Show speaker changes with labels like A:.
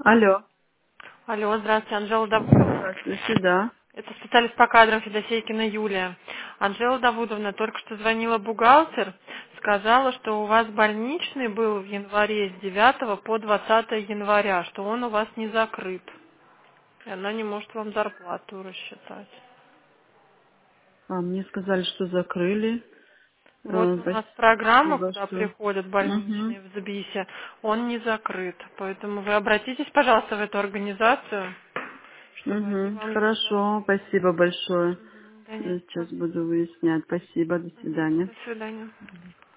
A: Алло.
B: Алло, здравствуйте, Анжела Давудовна.
A: Здравствуйте, да.
B: Это специалист по кадрам Федосейкина Юлия. Анжела Давудовна, только что звонила бухгалтер, сказала, что у вас больничный был в январе с 9 по 20 января, что он у вас не закрыт. И она не может вам зарплату рассчитать.
A: Мне сказали, что закрыли.
B: Вот у нас программа,
A: Спасибо,
B: куда
A: что...
B: приходят
A: Угу.
B: больничные в СБИСе, он не закрыт. Поэтому вы обратитесь, пожалуйста, в эту организацию, чтобы они
A: Угу.
B: вам
A: Хорошо,
B: зашли.
A: спасибо большое.
B: Да не
A: Я
B: за что.
A: сейчас буду выяснять. Спасибо, до
B: Мгм.
A: свидания.
B: До свидания.